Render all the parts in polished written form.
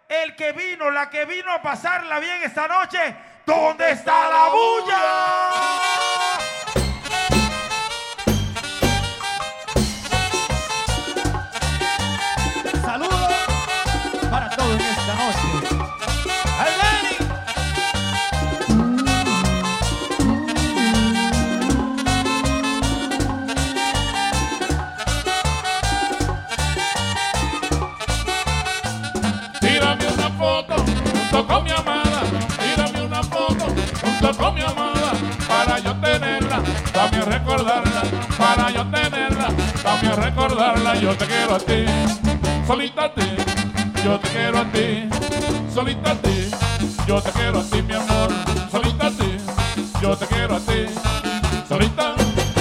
el que vino, la que vino a pasarla bien esta noche. ¿Dónde está la bulla? Saludos para todos en esta noche. ¡Al Dani! Tírame una foto junto con mi amada, tírame una foto junto con mi amada, para yo tenerla, también recordarla, para yo tenerla, también recordarla. Yo te quiero a ti, solita a ti, yo te quiero a ti, solita a ti, yo te quiero a ti, mi amor, solita a ti, yo te quiero a ti, solita.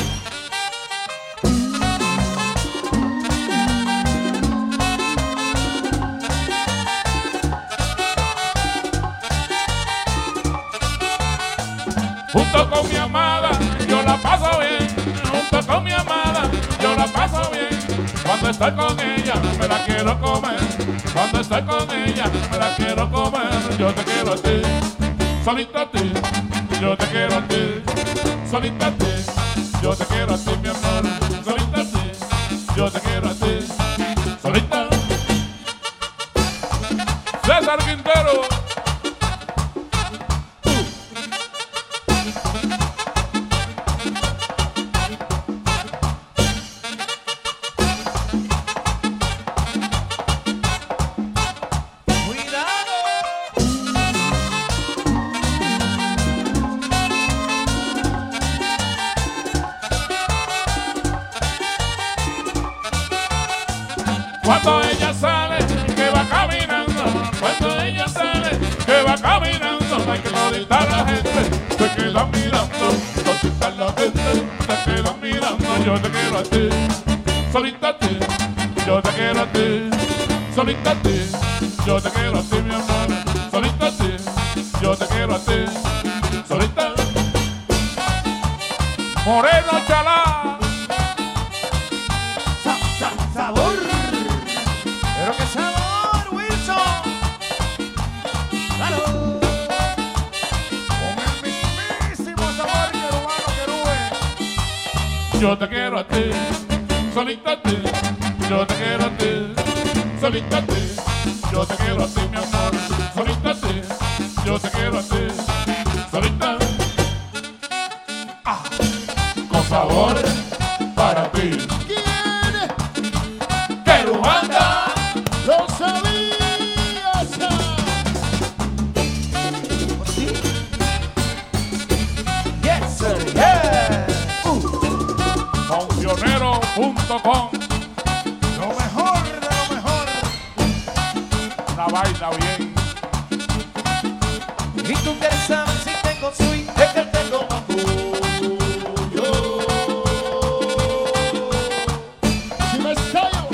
Junto con mi amada, yo la paso bien. Junto con mi amada, yo la paso bien. Cuando estoy con ella, me la quiero comer. Cuando estoy con ella, me la quiero comer. Yo te quiero a ti, solita a ti. Yo te quiero a ti, solita a ti. Yo te quiero a ti, mi amor, solita a ti. Yo te quiero a ti, solita. César Quintero. Cuando ella sale, que va caminando, cuando ella sale, que va caminando, hay que todita la gente se queda mirando, todita la gente se queda mirando. Yo te quiero a ti, solita a ti, yo te quiero a ti, solita a ti, yo te quiero a ti, mi amor, solita a ti, yo te quiero a ti, solita. Moreno Chalá. ¡Sabor! ¡Pero qué sabor, Wilson! ¡Claro! Con el mismísimo sabor querubano querube. Yo te quiero a ti, solita a ti, yo te quiero a ti, solita a ti, yo te quiero a ti, mi amor, solita a ti, yo te quiero a ti, solita. Ah, con sabor para ti. Querubanda, ¡Lo sabías! ¡Yes, sir! ¡Yeah! Foncionero.com, Lo mejor de lo mejor. una vaina bien. Y tú quieres saber si tengo swing, es que tengo mambo. Si me estallo.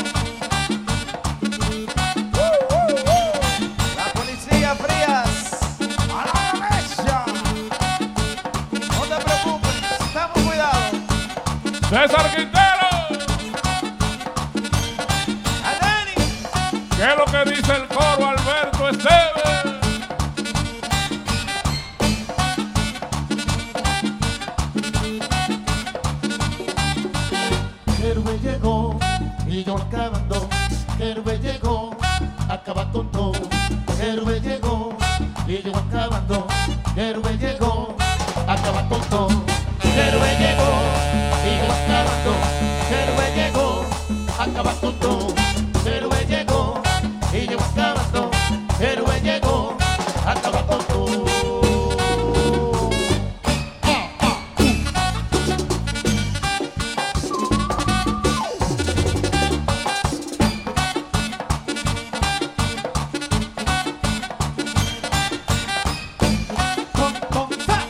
La policía Frías. A la derecha. No te preocupes, estamos cuidados. César Quintero, A Dani. ¿qué es lo que dice el coro Alberto Esteves? Héroe llegó y yo acabando. Héroe llegó, acaba con todo. Héroe llegó y yo acabando. Héroe llegó, acaba con todo. Héroe llegó y yo acabando. Héroe llegó, acaba con todo. Héroe llegó y yo acabando. Héroe llegó, acaba con todo. Con sas.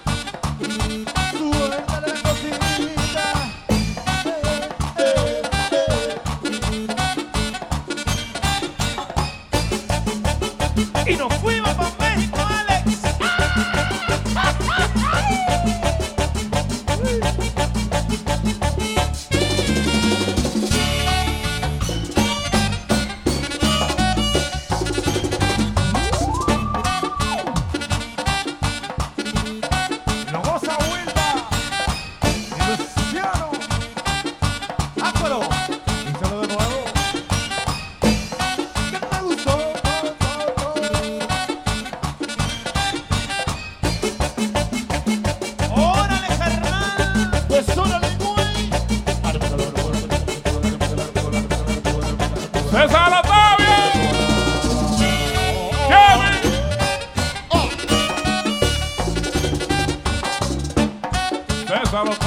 Suéltale la cocinita. Y nos fuimos para México, Alex.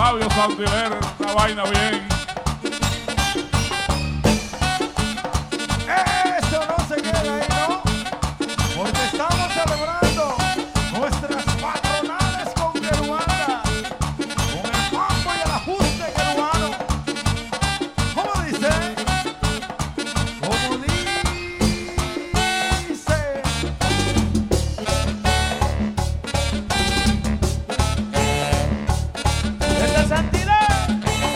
Fabio Santiler, una vaina bien. Eso no se queda ahí, ¿no? Porque estamos celebrando nuestras patronales con Querubanda, con el mambo y el ajuste querubano. ¿Cómo dice? ¿Cómo dice? ¡Desde Santiler!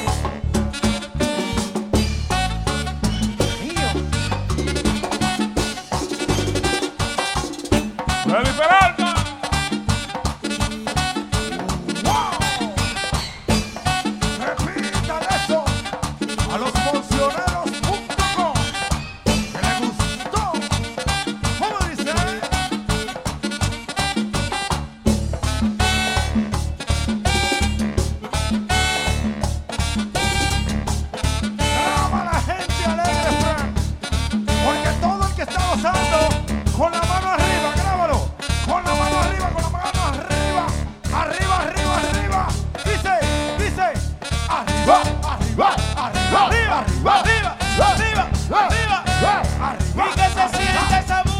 ¡Mío! Freddy Peralta. ¡Wow! Repítale eso a los funcioneros.com que le gustó. ¿Cómo dice? Graba a la gente alegre, Frank, porque todo el que está gozando con la mano arriba, grábalo, con la mano arriba, con la mano arriba, arriba, arriba, arriba, dice, arriba, arriba, arriba, arriba, arriba, arriba, arriba, arriba, y que se sienta esa bulla.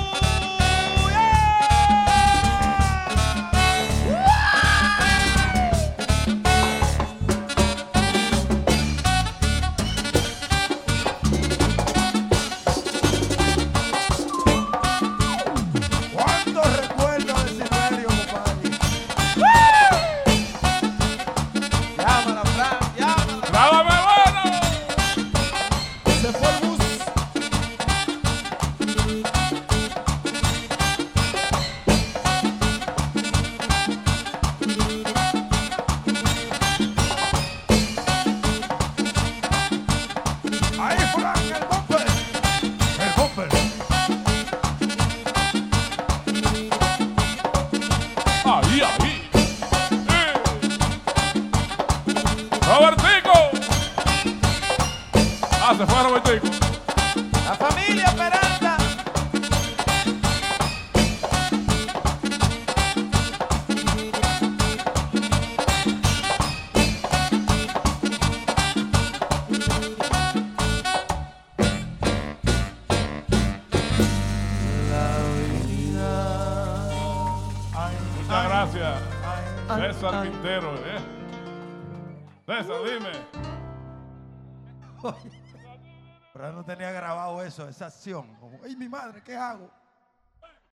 ¿Cuántos recuerdos de Silverio, compadre? Llámala, Fran, llámala. ¡Grábame bueno! Se fue el bus. Ahí, Fran, el bumper. El bumper. Ahí, ahí. Robertico. Ah, se fue Robertico. La familia Peralta. Muchas gracias. César Quintero, César, dime. Pero él no tenía grabado eso, esa acción. Como, ay, mi madre, ¿qué hago?